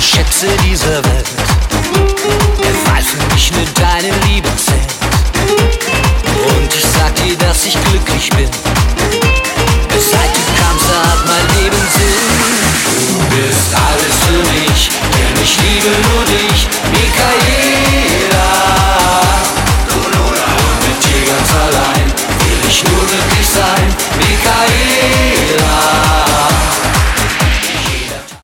Schätze dieser Welt, weil für mich nur deine Liebe zählt. Und ich sag dir, dass ich glücklich bin. Seit du kamst, hat mein Leben Sinn. Du bist alles für mich, denn ich liebe